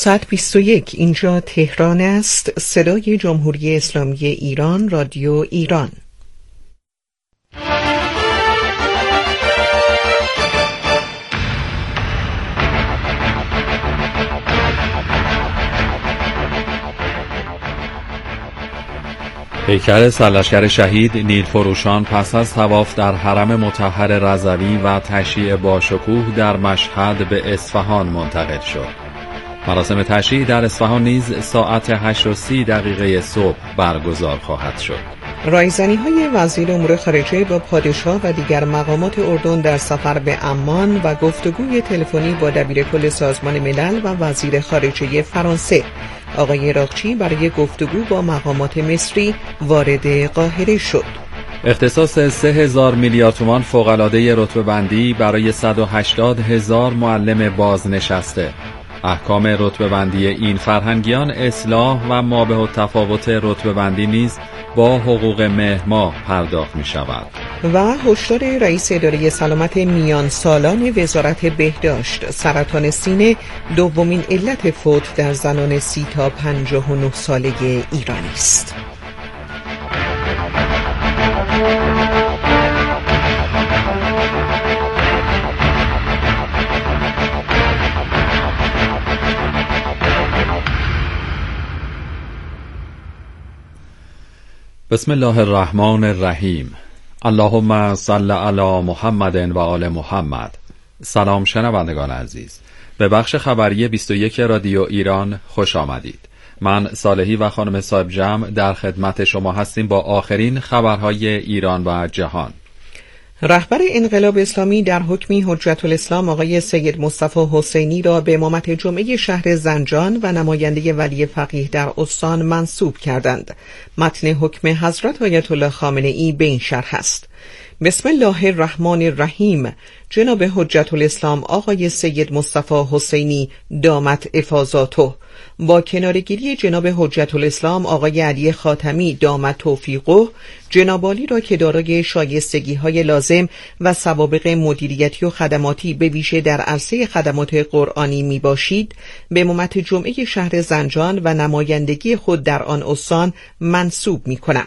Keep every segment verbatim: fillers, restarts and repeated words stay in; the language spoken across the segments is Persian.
ساعت بیست و یک اینجا تهران است. صدای جمهوری اسلامی ایران، رادیو ایران. پیکر سرلشکر شهید نیلفروشان پس از طواف در حرم مطهر رضوی و تشییع با شکوه در مشهد به اصفهان منتقل شد. مراسم تشییع در اصفهان نیز ساعت هشت و سی دقیقه صبح برگزار خواهد شد. رایزنی‌های وزیر امور خارجه با پادشاه و دیگر مقامات اردن در سفر به عمان و گفتگوی تلفنی با دبیرکل سازمان ملل و وزیر خارجه فرانسه. آقای عراقچی برای گفتگو با مقامات مصری وارد قاهره شد. اختصاص سه هزار میلیارد تومان فوق‌العاده رتبه بندی برای صد و هشتاد هزار معلم بازنشسته. احکام رتبه بندی این فرهنگیان اصلاح و مابه التفاوت رتبه بندی نیز با حقوق مهرماه پرداخت می شود. و هشدار رئیس اداره سلامت میان سالان وزارت بهداشت: سرطان سینه دومین علت فوت در زنان سی تا پنجاه و نه ساله ایرانی است. بسم الله الرحمن الرحیم. اللهم صل علی محمد و آل محمد. سلام شنوندگان عزیز، به بخش خبری بیست و یک رادیو ایران خوش آمدید. من صالحی و خانم صاحب جمع در خدمت شما هستیم با آخرین خبرهای ایران و جهان. رهبر انقلاب اسلامی در حکمی حجت الاسلام آقای سید مصطفی حسینی را به امامت جمعه شهر زنجان و نماینده ولی فقیه در استان منصوب کردند. متن حکم حضرت آیت الله خامنه ای به این شرح است: بسم الله الرحمن الرحیم. جناب حجت الاسلام آقای سید مصطفی حسینی دامت افاضاته با کنارگیری جناب حجت الاسلام آقای علی خاتمی دامت توفیقه، جناب عالی را که دارای شایستگی های لازم و سوابق مدیریتی و خدماتی به ویژه در عرصه خدمات قرآنی می باشید، به امامت جمعه شهر زنجان و نمایندگی خود در آن استان منصوب می کنم.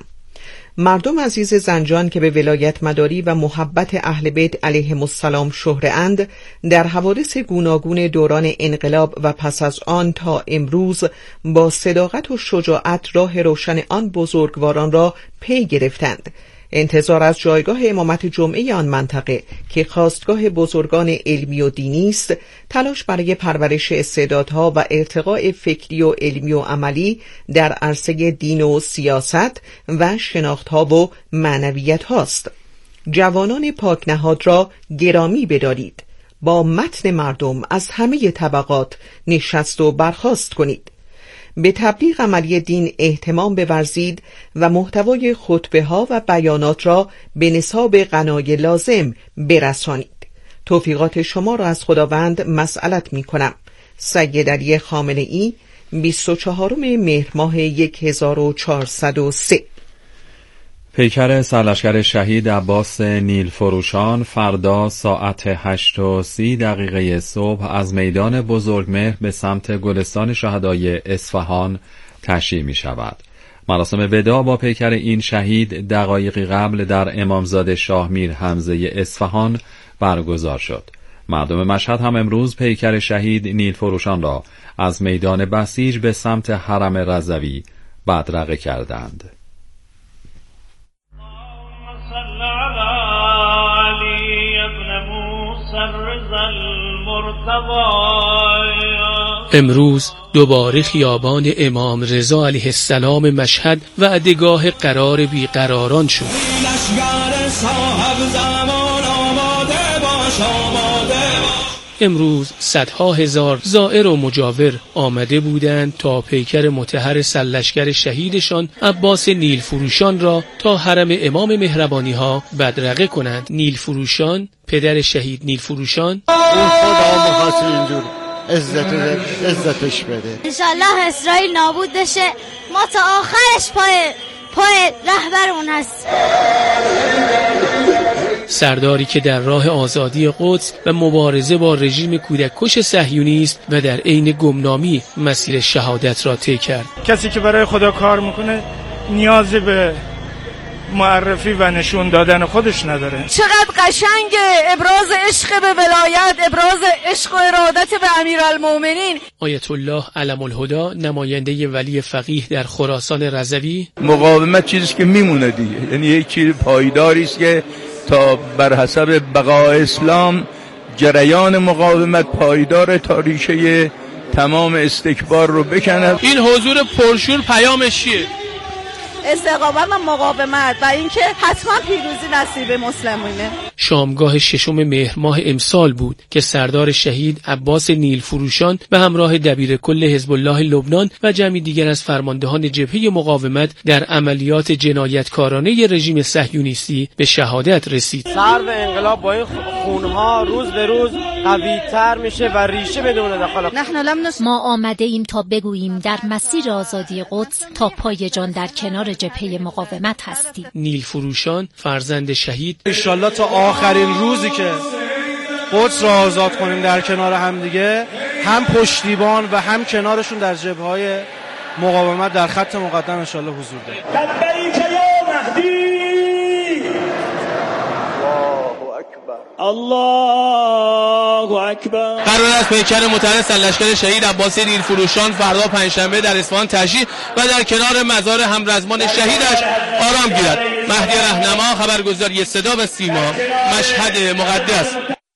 مردم عزیز زنجان که به ولایت مداری و محبت اهل بیت علیهم السلام شهره اند، در حوادث گوناگون دوران انقلاب و پس از آن تا امروز با صداقت و شجاعت راه روشن آن بزرگواران را پی گرفتند. انتظار از جایگاه امامت جمعه آن منطقه که خواستگاه بزرگان علمی و دینی است، تلاش برای پرورش استعدادها و ارتقاء فکری و علمی و عملی در عرصه دین و سیاست و شناختها و معنویت هاست. جوانان پاک نهاد را گرامی بدارید. با متن مردم از همه طبقات نشست و برخاست کنید. به تبلیغ عملی دین اهتمام بورزید و محتوای خطبه ها و بیانات را به نصاب غنای لازم برسانید. توفیقات شما را از خداوند مسئلت می کنم. سید علی خامنه ای، بیست و چهارم مهر ماه هزار و چهارصد و سه. پیکر سرلشکر شهید عباس نیلفروشان فردا ساعت هشت و سی دقیقه صبح از میدان بزرگمهر به سمت گلستان شهدای اصفهان تشییع می شود. مراسم وداع با پیکر این شهید دقایقی قبل در امامزاده شاه میر حمزه اصفهان برگزار شد. مردم مشهد هم امروز پیکر شهید نیلفروشان را از میدان بسیج به سمت حرم رضوی بدرقه کردند. امروز دوباره خیابان امام رضا علیه السلام مشهد وعدگاه قرار بیقراران شد. امروز صدها هزار زائر و مجاور آمده بودند تا پیکر مطهر سرلشکر شهیدشان عباس نیلفروشان را تا حرم امام مهربانی ها بدرقه کنند. نیلفروشان پدر شهید نیلفروشان، اون خدا مخواست اینجور عزت عزتش بده. انشالله اسرائیل نابود بشه، ما تا آخرش پای پای رهبر اون هست. سرداری که در راه آزادی قدس و مبارزه با رژیم کودککش صهیونیست و در عین گمنامی مسیر شهادت را طی کرد. کسی که برای خدا کار میکنه نیازی به معرفی و نشون دادن خودش نداره. چقدر قشنگه ابراز عشق به ولایت، ابراز عشق و ارادت به امیرالمومنین. آیت الله علم الهدا، نماینده ولی فقیه در خراسان رضوی: مقاومت چیزی که میمونه دیگه، یعنی یک چیز پایداری است که تا بر حسب بقای اسلام جریان مقاومت پایدار تا ریشه تمام استکبار رو بکنه. این حضور پرشور پیامش چیه؟ استقامت و مقاومت و اینکه حتما پیروزی نصیب مسلمانه. شامگاه ششم مهر ماه امسال بود که سردار شهید عباس نیل فروشان به همراه دبیر کل حزب الله لبنان و جمعی دیگر از فرماندهان جبهه مقاومت در عملیات جنایتکارانه رژیم صهیونیستی به شهادت رسید. سر به انقلاب با این خونها روز به روز قوی‌تر میشه و ریشه بدون دخالت. ما آمده ایم تا بگوییم در مسیر آزادی قدس تا پای جان در کنار جبهه مقاومت هستیم. نیل فروشان فرزند شهید: انشالله تا آخرین روزی که قدس را آزاد کنیم در کنار هم دیگه، هم پشتیبان و هم کنارشون در جبهه‌های مقاومت در خط مقدم انشالله حضور داریم. لبیک یا مهدی. الله اکبر. قرار است پیکر مطهر سرلشکر شهید عباس نیل فروشان فردا پنجشنبه در اصفهان تشییع و در کنار مزار همرزمان شهیدش آرام گیرد. مهدی رهنما، خبرگزاری صدا و سیما، مشهد مقدس.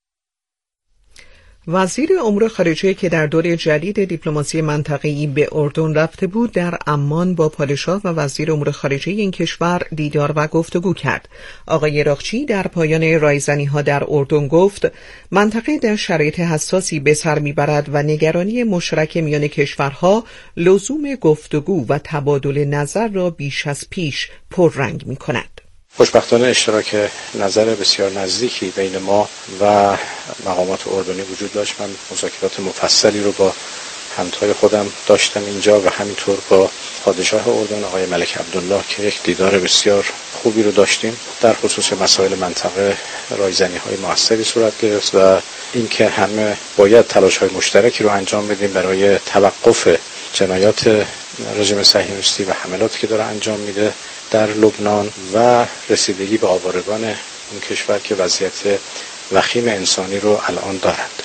وزیر امور خارجه که در دور جدید دیپلماسی منطقه‌ای به اردن رفته بود، در عمان با پادشاه و وزیر امور خارجه این کشور دیدار و گفتگو کرد. آقای راغچی در پایان رایزنی‌ها در اردن گفت منطقه در شرایط حساسی به سر می‌برد و نگرانی مشترک میان کشورها لزوم گفتگو و تبادل نظر را بیش از پیش پررنگ می‌کند. خوشبختانه اشتراک نظر بسیار نزدیکی بین ما و مقامات اردنی وجود داشت. من مذاکرات مفصلی رو با همتای خودم داشتم اینجا و همینطور با پادشاه اردن آقای ملک عبدالله که یک دیدار بسیار خوبی رو داشتیم. در خصوص مسائل منطقه رایزنی‌های موثری صورت گرفت و اینکه همه باید تلاش‌های مشترکی رو انجام بدیم برای توقف جنایات رژیم صهیونیستی و حملاتی که داره انجام میده در لبنان و رسیدگی به آوارگان این کشور که وضعیت وخیم انسانی رو الان دارند.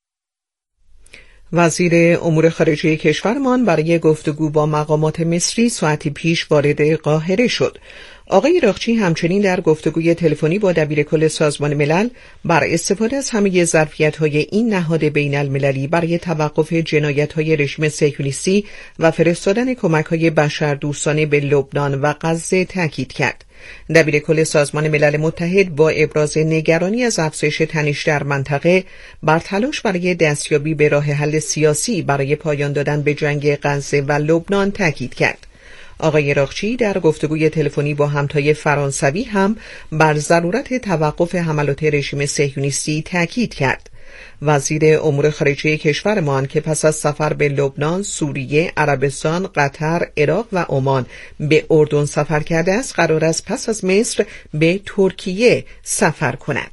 وزیر امور خارجه کشورمان برای گفتگو با مقامات مصری ساعتی پیش وارد قاهره شد. آقای راغچی همچنین در گفتگوی تلفنی با دبیر کل سازمان ملل بر استفاده از همه ظرفیت‌های این نهاد بین المللی برای توقف جنایت‌های رژیم صهیونیستی و فرستادن کمک‌های بشردوستانه به لبنان و غزه تاکید کرد. دبیر کل سازمان ملل متحد با ابراز نگرانی از افزایش تنش در منطقه بر تلاش برای دستیابی به راه حل سیاسی برای پایان دادن به جنگ غزه و لبنان تاکید کرد. آقای راغچی در گفتگوی تلفنی با همتای فرانسوی هم بر ضرورت توقف حملات رژیم صهیونیستی تاکید کرد. وزیر امور خارجه کشورمان که پس از سفر به لبنان، سوریه، عربستان، قطر، عراق و عمان به اردن سفر کرده است، قرار است پس از مصر به ترکیه سفر کند.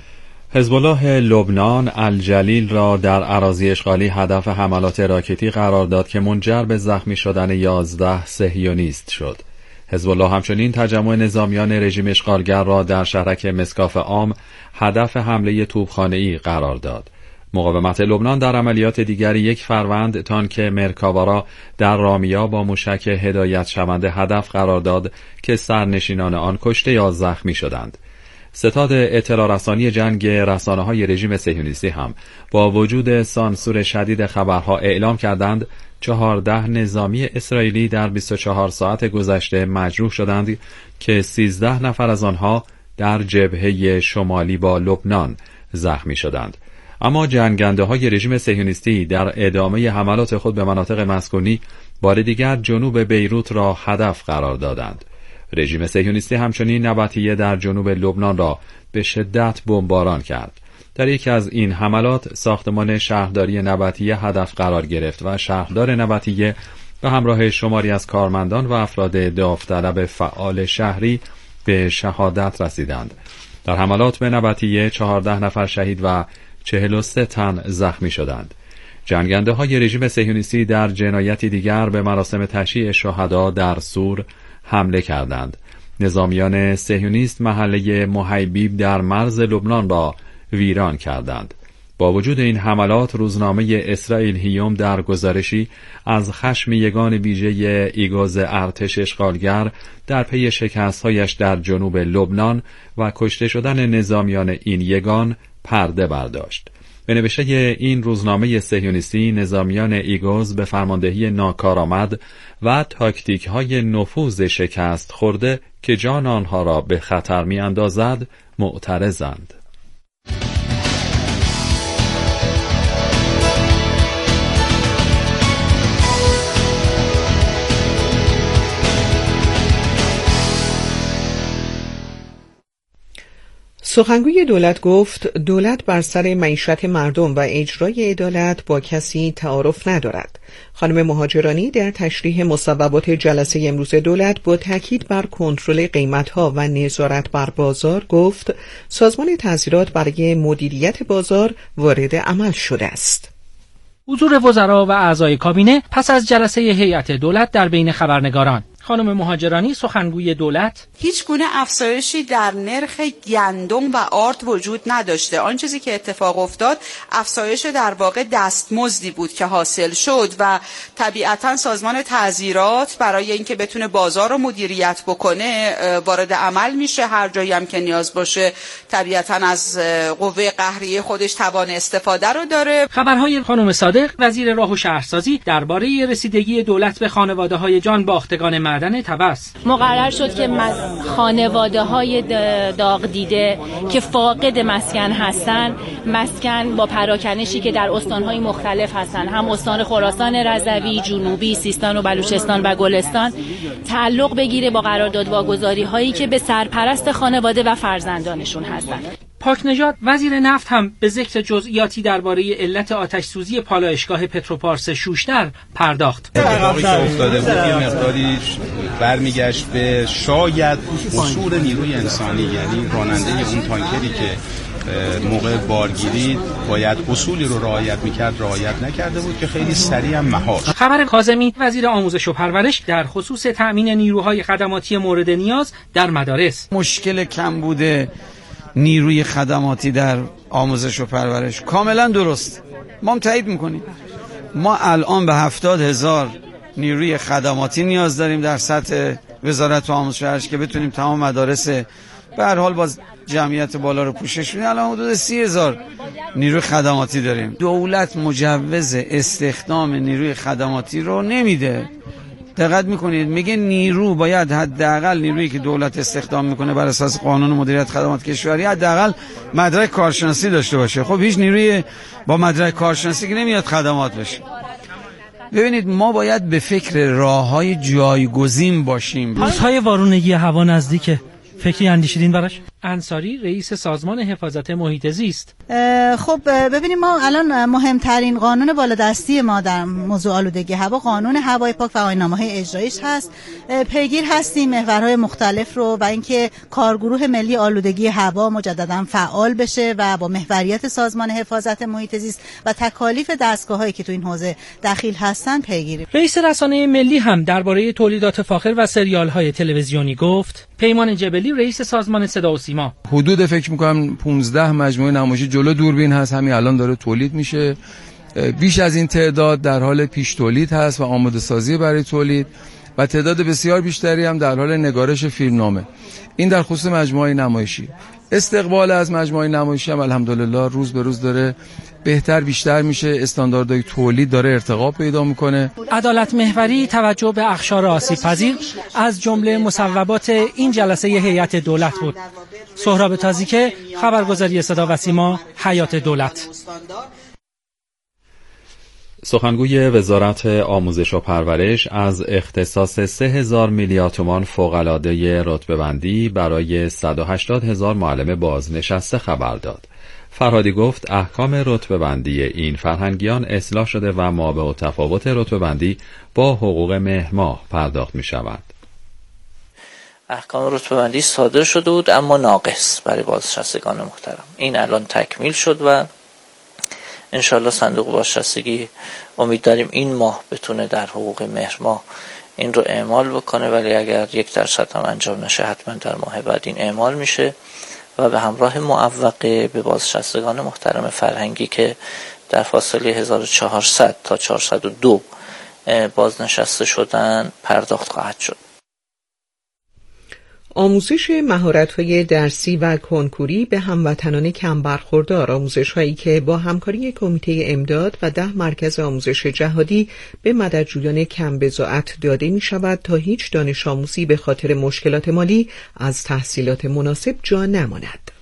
حزب الله لبنان الجلیل را در اراضی اشغالی هدف حملات راکتی قرار داد که منجر به زخمی شدن یازده صهیونیست شد. حزب الله همچنین تجمع نظامیان رژیم اشغالگر را در شهرک مسکاف عام هدف حمله توپخانه‌ای قرار داد. مقاومت لبنان در عملیات دیگری یک فروند تانک مرکاوا را در رامیا با موشک هدایت شونده هدف قرار داد که سرنشینان آن کشته یا زخمی شدند. ستاد اطلاع رسانی جنگ رسانه‌های رژیم صهیونیستی هم با وجود سانسور شدید خبرها اعلام کردند چهارده نظامی اسرائیلی در بیست و چهار ساعت گذشته مجروح شدند که سیزده نفر از آنها در جبهه شمالی با لبنان زخمی شدند. اما جنگنده‌های رژیم صهیونیستی در ادامه حملات خود به مناطق مسکونی بار دیگر جنوب بیروت را هدف قرار دادند. رژیم صهیونیستی همچنین نبطیه در جنوب لبنان را به شدت بمباران کرد. در یکی از این حملات ساختمان شهرداری نبطیه هدف قرار گرفت و شهردار نبطیه به همراه شماری از کارمندان و افراد داوطلب فعال شهری به شهادت رسیدند. در حملات به نبطیه چهارده نفر شهید و چهل و سه تن زخمی شدند. جنگنده های رژیم صهیونیستی در جنایتی دیگر به مراسم تشییع شهدا در سور حمله کردند. نظامیان صهیونیست محله محیبیب در مرز لبنان را ویران کردند. با وجود این حملات، روزنامه اسرائیل هیوم در گزارشی از خشم یگان ویژه ایگوز ارتش اشغالگر در پی شکست‌هایش در جنوب لبنان و کشته شدن نظامیان این یگان پرده برداشت. به نوشته این روزنامه صهیونیستی، نظامیان ایگوز به فرماندهی ناکارآمد و تاکتیک‌های نفوذ شکست خورده که جان آنها را به خطر می‌اندازد معترضند. سخنگوی دولت گفت دولت بر سر معیشت مردم و اجرای عدالت با کسی تعارف ندارد. خانم مهاجرانی در تشریح مصوبات جلسه امروز دولت با تاکید بر کنترل قیمت‌ها و نظارت بر بازار گفت سازمان تعزیرات برای مدیریت بازار وارد عمل شده است. حضور وزرا و اعضای کابینه پس از جلسه هیئت دولت در بین خبرنگاران. خانم مهاجرانی سخنگوی دولت: هیچ گونه افزایشی در نرخ گندم و آرد وجود نداشته. آن چیزی که اتفاق افتاد افزایش در واقع دستمزدی بود که حاصل شد و طبیعتا سازمان تعزیرات برای اینکه بتونه بازار رو مدیریت بکنه وارد عمل میشه. هر جایی هم که نیاز باشه طبیعتا از قوه قهریه خودش توان استفاده رو داره. خبرهای خانم صادق وزیر راه و شهرسازی درباره رسیدگی دولت به خانواده‌های جان باختگان معدن طبس. مقرر شد که خانواده‌های داغ دیده که فاقد مسکن هستند، مسکن با پراکنشی که در استان‌های مختلف هستند، هم استان خراسان رضوی، جنوبی، سیستان و بلوچستان و گلستان، تعلق بگیره با قرارداد واگذاری‌هایی که به سرپرست خانواده و فرزندانشون هستند. پاک نژاد وزیر نفت هم به ذکر جزئیاتی درباره علت آتش سوزی پالایشگاه پتروپارس شوشتر پرداخت. اتفاقی که افتاده بود یه مقداری برمیگشت به شاید قصور نیروی انسانی، یعنی راننده اون تانکری که موقع بارگیری باید اصولی رو رعایت میکرد رعایت نکرده بود که خیلی سریع هم مهار. خبر کاظمی وزیر آموزش و پرورش در خصوص تأمین نیروهای خدماتی مورد نیاز در مدارس. مشکل کم بوده نیروی خدماتی در آموزش و پرورش کاملا درست، ما هم تایید میکنیم. ما الان به هفتاد هزار نیروی خدماتی نیاز داریم در سطح وزارت آموزش و پرورش که بتونیم تمام مدارس به هر حال باز جمعیت بالا رو پوشش بدیم. الان حدود سی هزار نیروی خدماتی داریم. دولت مجوز استخدام نیروی خدماتی رو نمیده. دقت میکنید میگه نیرو باید حداقل نیرویی که دولت استخدام میکنه بر اساس قانون مدیریت خدمات کشوری حداقل مدرک کارشناسی داشته باشه. خب هیچ نیروی با مدرک کارشناسی که نمیاد خدمات بشه. ببینید ما باید به فکر راههای جایگزین باشیم. روزهای وارونگی هوا نزدیکه، فکری اندیشیدین براش؟ انصاری رئیس سازمان حفاظت محیط زیست: خب ببینیم ما الان مهمترین قانون بالادستی ما در موضوع آلودگی هوا قانون هوای پاک و آیین‌نامه‌های اجرایش هست. پیگیر هستیم محورهای مختلف رو و اینکه کارگروه ملی آلودگی هوا مجددا فعال بشه و با محوریت سازمان حفاظت محیط زیست و تکالیف دستگاه‌هایی که تو این حوزه دخیل هستن پیگیری. رئیس رسانه ملی هم درباره تولیدات فاخر و سریال‌های تلویزیونی گفت. پیمان جبلی رئیس سازمان صدا و سیما: حدود فکر میکنم پانزده مجموعه نمایشی جلو دوربین هست، همین الان داره تولید میشه. بیش از این تعداد در حال پیش تولید هست و آماده سازی برای تولید و تعداد بسیار بیشتری هم در حال نگارش فیلمنامه. این در خصوص مجموعه نمایشی. استقبال از مجموعه نمایشی هم الحمدلله روز به روز داره بهتر بیشتر میشه، استانداردهای تولید داره ارتقا پیدا میکنه. عدالت محوری توجه به اقشار آسیب پذیر از جمله مصوبات این جلسه هیئت دولت بود. سهراب تازیکه، خبرگزاری صدا و سیما، حیات دولت. سخنگوی وزارت آموزش و پرورش از اختصاص سه هزار میلیارد تومان فوق‌العاده رتبه‌بندی برای صد و هشتاد هزار معلم بازنشسته خبر داد. فرهادی گفت احکام رتبه‌بندی این فرهنگیان اصلاح شده و مابع و تفاوت رتبه‌بندی با حقوق مهر ماه پرداخت می شود. احکام رتبه‌بندی صادر شده بود اما ناقص برای بازنشستگان محترم. این الان تکمیل شد و انشالله صندوق بازنشستگی امید داریم این ماه بتونه در حقوق مهر ماه این رو اعمال بکنه، ولی اگر یک درصد هم انجام نشه حتما در ماه بعد این اعمال میشه و به همراه معوقه به بازنشستگان محترم فرهنگی که در فاصله هزار و چهارصد تا چهارصد و دو بازنشسته شدن پرداخت خواهد شد. آموزش مهارت‌های درسی و کنکوری به هموطنان کم برخوردار، آموزش‌هایی که با همکاری کمیته امداد و ده مرکز آموزش جهادی به مددجویان کم بضاعت داده می‌شود تا هیچ دانش آموزی به خاطر مشکلات مالی از تحصیلات مناسب جا نماند.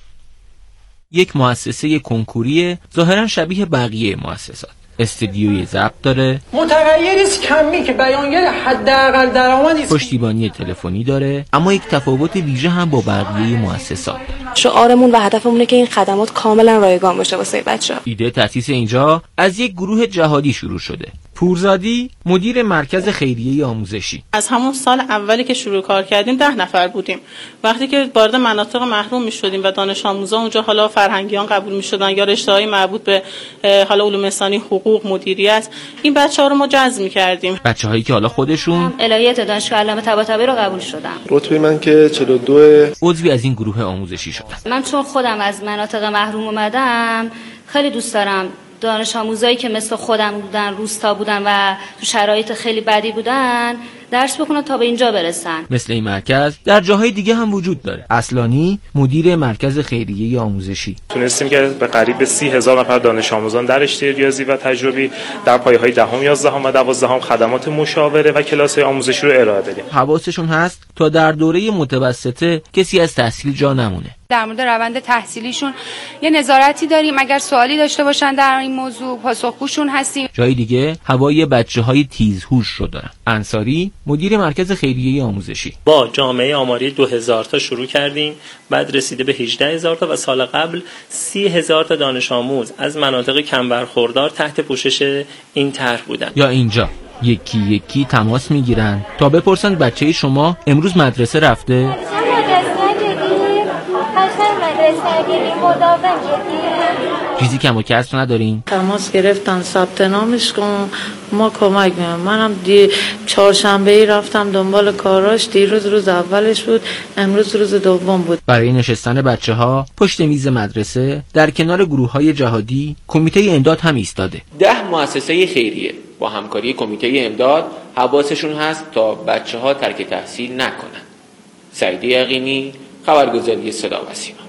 یک مؤسسه کنکوری ظاهراً شبیه بقیه مؤسسات. استدیوی ضبط داره، متغیری است کمی که بیانگر حداقل درآمدی، پشتیبانی تلفنی داره، اما یک تفاوت ویژه هم با بقیه مؤسسات. شعارمون و هدفمونه که این خدمات کاملا رایگان باشه واسه بچه‌ها. ایده تأسیس اینجا از یک گروه جهادی شروع شده. پورزادی مدیر مرکز خیریه آموزشی: از همون سال اولی که شروع کار کردیم ده نفر بودیم. وقتی که وارد مناطق محروم می‌شدیم و دانش آموزا اونجا حالا فرهنگیان قبول می‌شدن یا رشته‌های مربوط به حالا علوم انسانی، حقوق، مدیریت، این بچه‌ها رو ما جذب می‌کردیم. بچه‌هایی که حالا خودشون الهیات دانشگاه علامه طباطبایی رو قبول شدن. رتبه من که چهل و دو عضوی از این گروه آموزشی شدم. من چون خودم از مناطق محروم اومدم خیلی دوست دارم دانش آموزایی که مثل خودم بودن، روستا بودن و تو شرایط خیلی بدی بودن درس بخونن تا به اینجا برسن. مثل این مرکز در جاهای دیگه هم وجود داره. اصلانی مدیر مرکز خیریه آموزشی: تونستیم که به قریب سی هزار نفر دانش آموزان در رشته ریاضی و تجربی در پایه‌های دهم، یازدهم و دوازدهم خدمات مشاوره و کلاس‌های آموزشی رو ارائه بدیم. حواسشون هست تا در دوره متوسطه کسی از تحصیل جا نمونه. در مورد روند تحصیلیشون یه نظارتی داریم، اگر سوالی داشته باشن در این موضوع پاسخگوشون هستیم. جای دیگه هوای بچه‌های تیزهوش رو دارن. انصاری مدیر مرکز خیریه آموزشی: با جامعه آماری دو هزار تا شروع کردیم، بعد رسیده به هجده هزار تا و سال قبل سی هزار تا دانش آموز از مناطق کم برخوردار تحت پوشش این طرح بودن. یا اینجا یکی یکی تماس میگیرن تا بپرسن بچه شما امروز مدرسه رفته؟ چیزی کم و کسر ندارین؟ تماس گرفتن ثبت نامش کن ما کمک می‌کنیم. منم دی چهارشنبه ای رفتم دنبال کاراش، دیروز روز اولش بود، امروز روز دوم بود. برای نشستن بچه‌ها پشت میز مدرسه در کنار گروه‌های جهادی کمیته امداد هم ایستاده. ده مؤسسه خیریه با همکاری کمیته امداد حواسشون هست تا بچه‌ها ترک تحصیل نکنن. سعید یقینی، خبرگزاری صدا و سیما.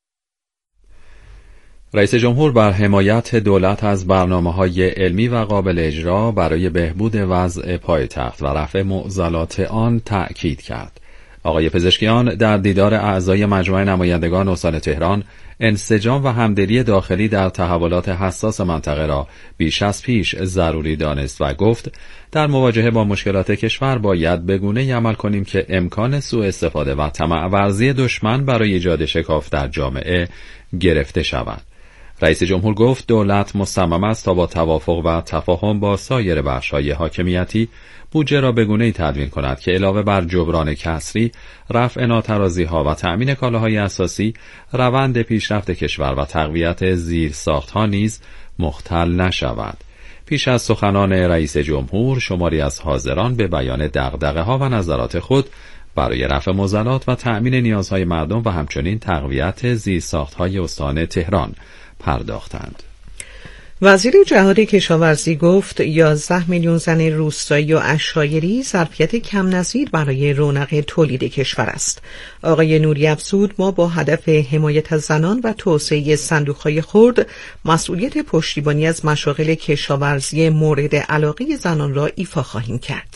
رئیس جمهور بر حمایت دولت از برنامه‌های علمی و قابل اجرا برای بهبود وضع پایتخت و رفع معضلات آن تأکید کرد. آقای پزشکیان در دیدار اعضای مجمع نمایندگان استان تهران انسجام و همدلی داخلی در تحولات حساس منطقه را بیش از پیش ضروری دانست و گفت در مواجهه با مشکلات کشور باید به گونه‌ای عمل کنیم که امکان سوء استفاده و طمع ورزی دشمن برای ایجاد شکاف در جامعه گرفته شود. رئیس جمهور گفت دولت مصمم است تا با توافق و تفاهم با سایر بخش‌های حاکمیتی بودجه را به گونه‌ای تدوین کند که علاوه بر جبران کسری، رفع ناترازی‌ها و تأمین کالاهای اساسی، روند پیشرفت کشور و تقویت زیرساخت‌ها نیز مختل نشود. پیش از سخنان رئیس جمهور شماری از حاضران به بیان دغدغه‌ها و نظرات خود برای رفع معضلات و تأمین نیازهای مردم و همچنین تقویت زیرساخت‌های استان تهران پرداختند. وزیر جهاد کشاورزی گفت یازده میلیون زن روستایی و عشایری ظرفیت کم نظیر برای رونق تولید کشور است. آقای نوری افزود ما با هدف حمایت از زنان و توسعه صندوق‌های خرد مسئولیت پشتیبانی از مشاغل کشاورزی مورد علاقه زنان را ایفا خواهیم کرد.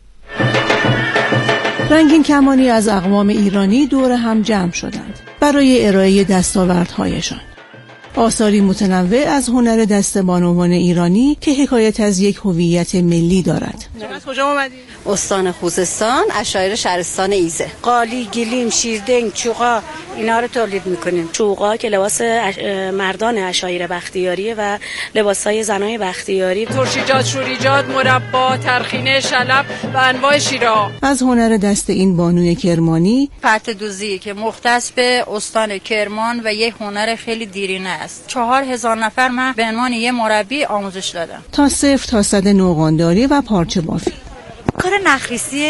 رنگین کمانی از اقوام ایرانی دور هم جمع شدند برای ارائه دستاوردهایشان. آثاری متنوع از هنر دست بانوان ایرانی که حکایت از یک هویت ملی دارد. از کجا اومدید؟ استان خوزستان، اشایر شهرستان ایزه. قالی، گلیم، شیردنگ، چوغا اینا رو تولید میکنیم. چوغا که لباس مردان اشایر بختیاریه و لباسای زنای بختیاری. ترشیجات، شوریجات، مربا، ترخینه، شلب و انواع شیرها. از هنر دست این بانوی کرمانی، پرتدوزی که مختص به استان کرمان و یه هنر خیلی دیرینه است. چهار هزار نفر من به عنوان یه مربی آموزش دادم. تا صفر تا صد نوغانداری و پارچه بافی. کار نخریسی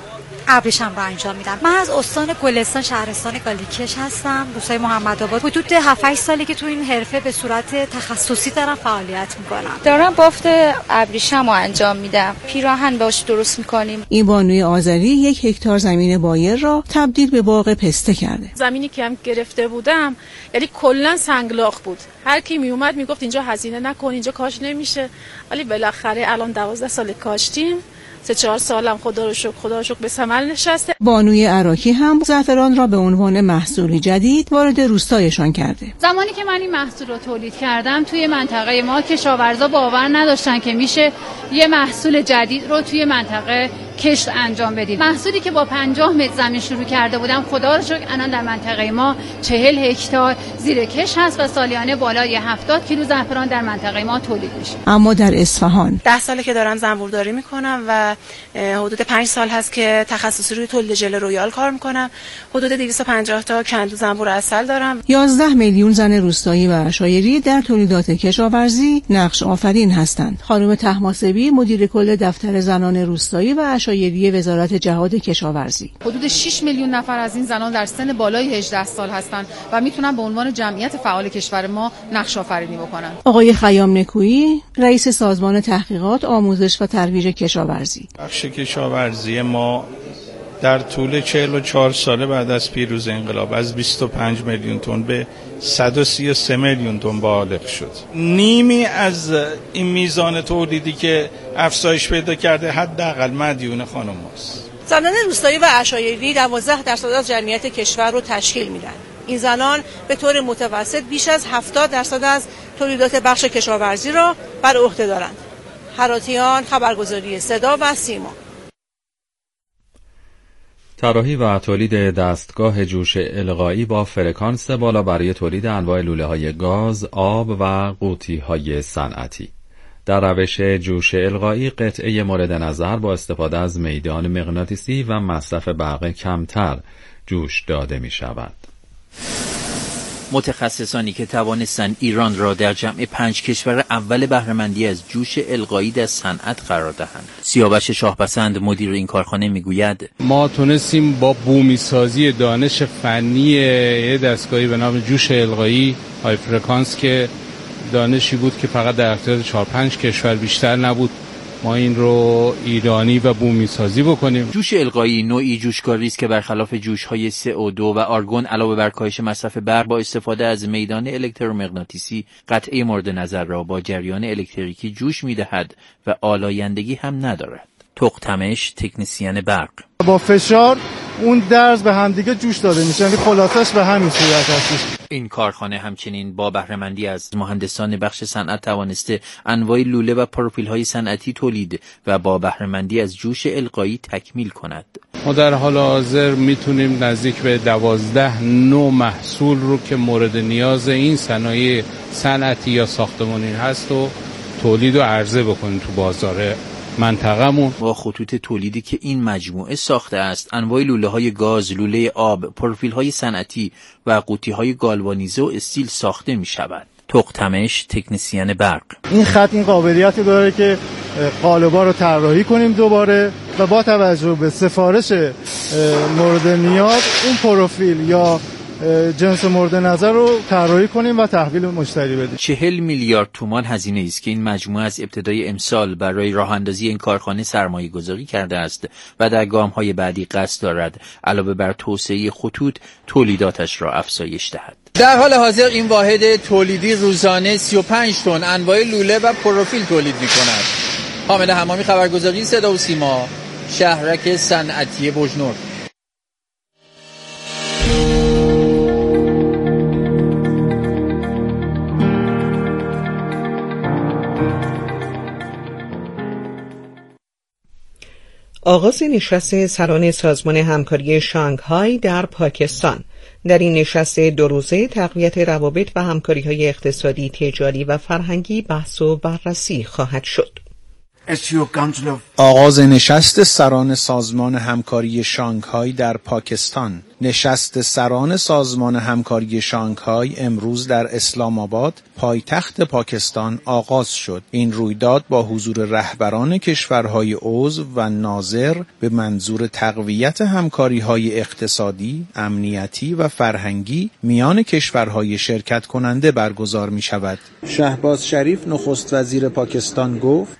ابریشم رو انجام میدم. من از استان گلستان شهرستان گالیکش هستم، روستای محمد آباد. حدود هفت هشت ساله که تو این حرفه به صورت تخصصی دارم فعالیت میکنم. دارم بافت ابریشم رو انجام میدم. پیراهن باش درست میکنیم. این بانوی آذری یک هکتار زمین بایر را تبدیل به باغ پسته کرده. زمینی که هم گرفته بودم یعنی کلا سنگلاخ بود. هر کی می اومد میگفت اینجا هزینه نکن، اینجا کاش نمیشه. ولی بالاخره الان دوازده سال کاشتیم. سه چهار سالم خدا رو شکر خدا رو شکر به ثمر نشسته. بانوی عراقی هم زعفران را به عنوان محصولی جدید وارد روستایشان کرده. زمانی که من این محصول رو تولید کردم توی منطقه ما کشاورزا باور نداشتن که میشه یه محصول جدید رو توی منطقه کشت انجام بدید. محصولی که با پنجاه متر زمین شروع کرده بودم خدا رو شکر الان در منطقه ما چهل هکتار زیر کش هست و سالیانه بالای هفتاد کیلو زعفران در منطقه ما تولید میشه. اما در اصفهان ده ساله که دارم زنبورداری میکنم و حدود پنج سال هست که تخصصی روی تولید ژل رویال کار میکنم. حدود دویست و پنجاه تا کندو زنبور عسل دارم. یازده میلیون زن روستایی و عشایری در تولیدات کشاورزی نقش آفرین هستند. خانم طهماسبی مدیر کل دفتر زنان روستایی و عشایری وزارت جهاد کشاورزی. حدود شش میلیون نفر از این زنان در سن بالای هجده سال هستند و میتونن به عنوان جمعیت فعال کشور ما نقش آفرینی بکنن. آقای خیام نکویی رئیس سازمان تحقیقات، آموزش و ترویج کشاورزی. بخش کشاورزی ما در طول چهل و چهار ساله بعد از پیروزی انقلاب از بیست و پنج میلیون تن به صد و سی و سه میلیون تن بالغ شد. نیمی از این میزان تولیدی که افزایش پیدا کرده حداقل مدیون خانم هاست. زنان روستایی و عشایری دوازده درصد از جمعیت کشور رو تشکیل میدن. این زنان به طور متوسط بیش از هفتاد درصد از تولیدات بخش کشاورزی را بر عهده دارند. هراتیان، خبرگزاری صدا و سیما. طراحی و تولید دستگاه جوش القایی با فرکانس بالا برای تولید انواع لوله‌های گاز، آب و قوطی‌های صنعتی. در روش جوش القایی قطعه مورد نظر با استفاده از میدان مغناطیسی و مصرف برق کمتر جوش داده می شود. متخصصانی که توانستند ایران را در جمع پنج کشور اول بهره‌مندی از جوش القایی در صنعت قرار دهند. سیاوش شاهپسند مدیر این کارخانه میگوید ما تونستیم با بومی سازی دانش فنی یه دستگاهی به نام جوش القایی های فرکانس که دانشی بود که فقط در اختیار چهار پنج کشور بیشتر نبود، ما این رو ایرانی و بومی سازی بکنیم. جوش القایی نوعی جوشکاری است که برخلاف جوش‌های سی او دو و آرگون علاوه بر کاهش مصرف برق با استفاده از میدان الکترومغناطیسی قطعه مورد نظر را با جریان الکتریکی جوش می‌دهد و آلایندگی هم ندارد. تقتمش تکنسین برق با فشار اون درز به همدیگه جوش داده میشه، یعنی خلاصش به همین صورت هست. این کارخانه همچنین با بهره‌مندی از مهندسان بخش صنعت توانسته انواع لوله و پروفیل‌های صنعتی تولید و با بهره‌مندی از جوش القایی تکمیل کند. ما در حال حاضر میتونیم نزدیک به دوازده نوع محصول رو که مورد نیاز این صنایع صنعتی یا ساختمانی هست و تولید و عرضه بکنیم تو بازار منطقه‌مون. با خطوط تولیدی که این مجموعه ساخته است انواع لوله‌های گاز، لوله آب، پروفیل‌های صنعتی و قوطی‌های گالوانیزه و استیل ساخته می‌شود. تقتمش تکنسین برق این خط این قابلیت داره که قالب‌ها رو طراحی کنیم دوباره و با توجه به سفارش مورد نیاز اون پروفیل یا جنس مورد نظر رو طراحی کنیم و تحویل مشتری بدیم. چهل میلیارد تومان هزینه است که این مجموعه از ابتدای امسال برای راه اندازی این کارخانه سرمایه گذاری کرده است و در گام‌های بعدی قصد دارد علاوه بر توسعه خطوط تولیداتش را افزایش دهد. در حال حاضر این واحد تولیدی روزانه سی و پنج تن انواع لوله و پروفیل تولید می‌کند. حامد حمامی، خبرگزاری صدا و سیما، شهرک صنعتی بوجنور. آغاز نشست سران سازمان همکاری شانگهای در پاکستان. در این نشست دو روزه تقویت روابط و همکاری‌های اقتصادی، تجاری و فرهنگی بحث و بررسی خواهد شد. آغاز نشست سران سازمان همکاری شانگهای در پاکستان. نشست سران سازمان همکاری شانگهای امروز در اسلام آباد، پایتخت پاکستان آغاز شد. این رویداد با حضور رهبران کشورهای عضو و ناظر به منظور تقویت همکاری‌های اقتصادی، امنیتی و فرهنگی میان کشورهای شرکت کننده برگزار می شود. شهباز شریف نخست وزیر پاکستان گفت: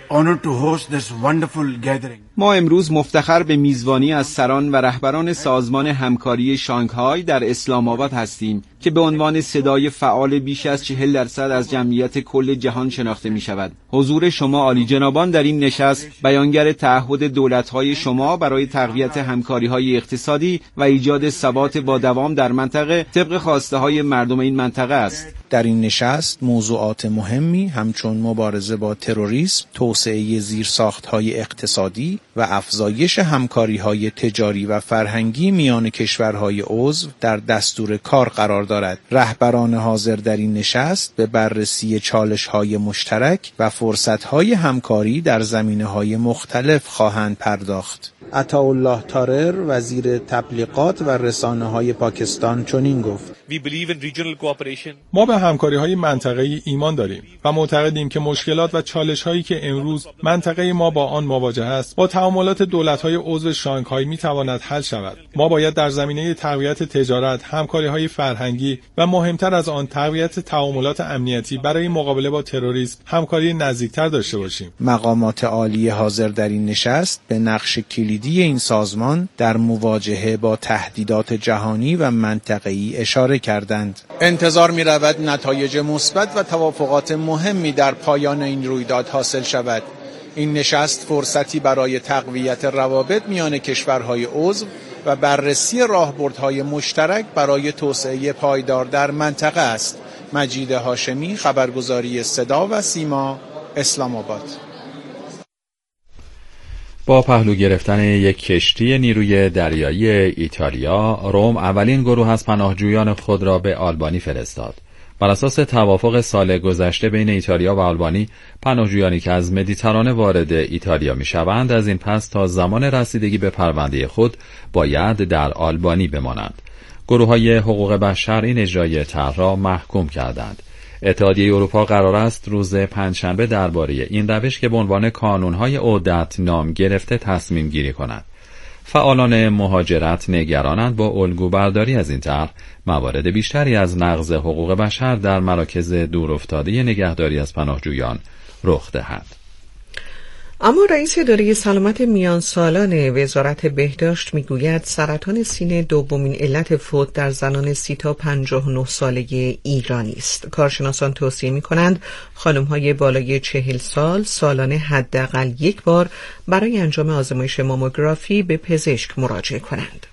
ما امروز مفتخر به میزبانی از سران و رهبران سازمان همکاری شانگهای در اسلام آباد هستیم که به عنوان صدای فعال بیش از چهل درصد از جمعیت کل جهان شناخته می شود. حضور شما عالی جنابان در این نشست بیانگر تعهد دولت‌های شما برای تقویت همکاری‌های اقتصادی و ایجاد ثبات با دوام در منطقه طبق خواسته‌های مردم این منطقه است. در این نشست موضوعات مهمی همچون مبارزه با تروریسم، توسعه زیرساخت‌های اقتصادی و افزایش همکاری‌های تجاری و فرهنگی میان کشورهای عضو در دستور کار قرار دارد. رهبران حاضر در این نشست به بررسی چالش‌های مشترک و فرصت‌های همکاری در زمینه‌های مختلف خواهند پرداخت. عطاالله طارر وزیر تبلیغات و رسانه‌های پاکستان چنین گفت: ما به همکاری‌های منطقه‌ای ایمان داریم و معتقدیم که مشکلات و چالش‌هایی که امروز منطقه ما با آن مواجه است با تعاملات دولت‌های عضو شانگهای می‌تواند حل شود. ما باید در زمینه تقویت تجارت، همکاری‌های فرهنگی و مهمتر از آن تقویت تعاملات امنیتی برای مقابله با تروریسم همکاری نزدیکتر داشته باشیم. مقامات عالی حاضر در این نشست به نقش کلیدی این سازمان در مواجهه با تهدیدات جهانی و منطقه‌ای اشاره کردند. انتظار می‌رود نتایج مثبت و توافقات مهمی در پایان این رویداد حاصل شود. این نشست فرصتی برای تقویت روابط میان کشورهای عضو و بررسی راهبردهای مشترک برای توسعه پایدار در منطقه است. مجید هاشمی، خبرگزاری صدا و سیما، اسلام آباد. با پهلو گرفتن یک کشتی نیروی دریایی ایتالیا، روم اولین گروه از پناهجویان خود را به آلبانی فرستاد. بر اساس توافق سال گذشته بین ایتالیا و آلبانی، پناهجویانی که از مدیترانه وارد ایتالیا می‌شوند از این پس تا زمان رسیدگی به پرونده خود باید در آلبانی بمانند. گروه‌های حقوق بشر این اجرای طرح را محکوم کردند. اتحادیه اروپا قرار است روز پنجشنبه درباره این روش که به عنوان کانون‌های عودت نام گرفته تصمیم گیری کند. فعالان مهاجرت نگرانند با الگوبرداری از این طرح موارد بیشتری از نقض حقوق بشر در مراکز دورافتاده نگهداری از پناهجویان رخ دهد. اما رئیس اداره سلامت میان سالان وزارت بهداشت میگوید سرطان سینه دومین علت فوت در زنان سی تا پنجاه و نه ساله ایرانی است. کارشناسان توصیه می‌کنند خانم‌های بالای چهل سال سالانه حداقل یک بار برای انجام آزمایش ماموگرافی به پزشک مراجعه کنند.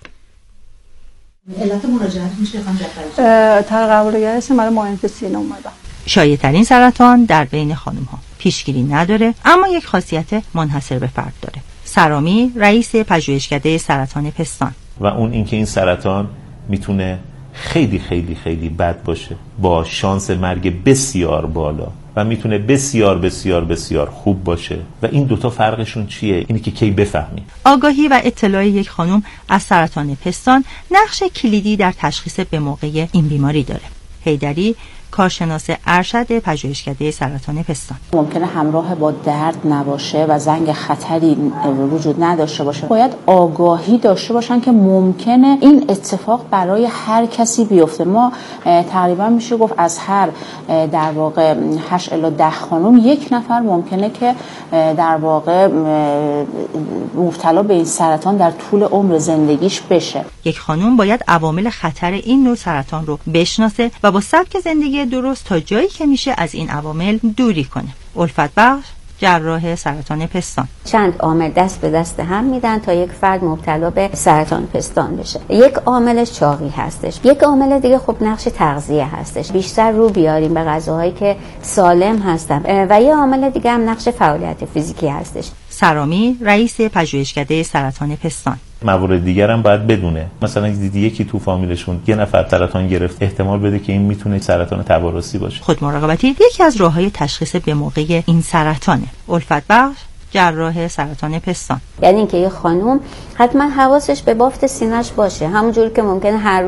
علت مراجعت میشه خانم؟ تقبل گرسه برای معاینه سینه اومدم. شایع‌ترین سرطان در بین خانم‌ها پیشگیری نداره، اما یک خاصیت منحصر به فرد داره. سرامی رئیس پژوهشکده سرطان پستان و اون اینکه این سرطان میتونه خیلی خیلی خیلی بد باشه با شانس مرگ بسیار بالا و میتونه بسیار بسیار بسیار خوب باشه و این دوتا فرقشون چیه؟ اینی که کی بفهمیم. آگاهی و اطلاع یک خانم از سرطان پستان نقش کلیدی در تشخیص به موقع این بیماری داره. حیدری کارشناس ارشد پژوهشکده سرطان پستان: ممکنه همراه با درد نباشه و زنگ خطری وجود نداشته باشه. باید آگاهی داشته باشن که ممکنه این اتفاق برای هر کسی بیفته. ما تقریبا میشه گفت از هر در واقع هشت الی ده خانم یک نفر ممکنه که در واقع مبتلا به این سرطان در طول عمر زندگیش بشه. یک خانم باید عوامل خطر این نوع سرطان رو بشناسه و با سبک زندگی درست تا جایی که میشه از این عوامل دوری کنه. الفت بخش، جراح سرطان پستان: چند عامل دست به دست هم میدن تا یک فرد مبتلا به سرطان پستان بشه. یک عاملش چاقی هستش، یک عامل دیگه خب نقش تغذیه هستش، بیشتر رو بیاریم به غذاهایی که سالم هستن، و یه عامل دیگه هم نقش فعالیت فیزیکی هستش. سرامی رئیس پژوهشکده سرطان پستان: موارد دیگر هم باید بدونه. مثلا دیدی یکی تو فامیلشون یه نفر سرطان گرفت، احتمال بده که این میتونه سرطان توارثی باشه. خودمراقبتی یکی از راه‌های تشخیص به موقع این سرطانه. الفت بخش، جراح سرطان پستان: یعنی اینکه یه خانم حتما حواسش به بافت سینه‌اش باشه، همونجوری که ممکنه هر